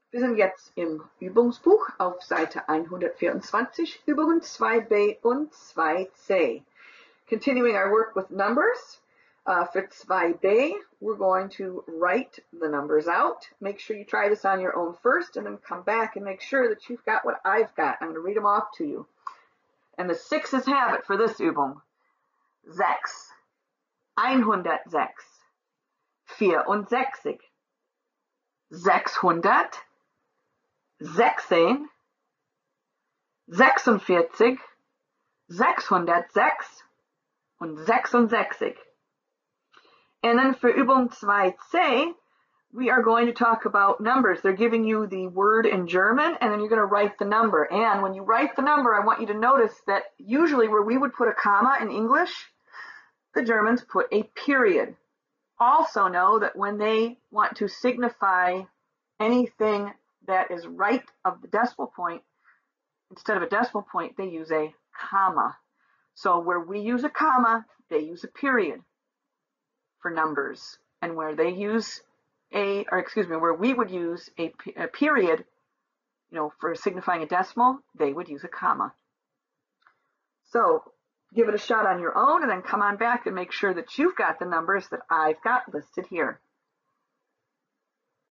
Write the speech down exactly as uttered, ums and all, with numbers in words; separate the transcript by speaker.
Speaker 1: Wir sind jetzt im Übungsbuch auf Seite hundertvierundzwanzig, Übungen zwei b und zwei c. Continuing our work with numbers, uh, for two b, we're going to write the numbers out. Make sure you try this on your own first and then come back and make sure that you've got what I've got. I'm going to read them off to you. And the sixes have it for this Übung. Sechs, einhundertsechs, vierundsechzig, sechshundert, sechzehn, sechsundvierzig, sechshundertsechs und sechsundsechzig. And then for Übung two c, we are going to talk about numbers. They're giving you the word in German, and then you're going to write the number. And when you write the number, I want you to notice that usually where we would put a comma in English, the Germans put a period. Also know that when they want to signify anything that is right of the decimal point, instead of a decimal point, they use a comma. So where we use a comma, they use a period for numbers. And where they use a, or excuse me, where we would use a, a period, you know, for signifying a decimal, they would use a comma. So give it a shot on your own and then come on back and make sure that you've got the numbers that I've got listed here.